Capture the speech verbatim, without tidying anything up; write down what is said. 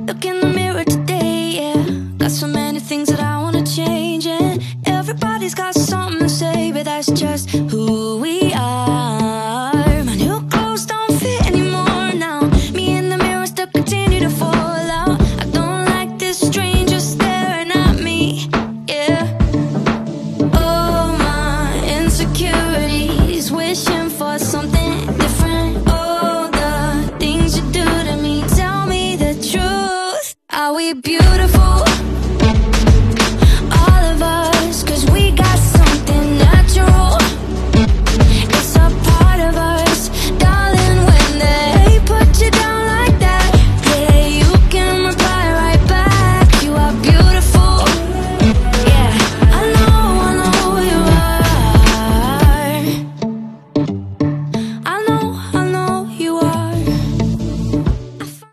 Look in the mirror today, yeah. Got so many things that I wanna change, and everybody's got something to say, but that's just who we are. My new clothes don't fit anymore now. Me in the mirror still continue to fall out. I don't like this stranger staring at me, yeah. Oh, my insecurities, wishing for something different. Oh, the things you do to me, tell me the truth. Are we beautiful?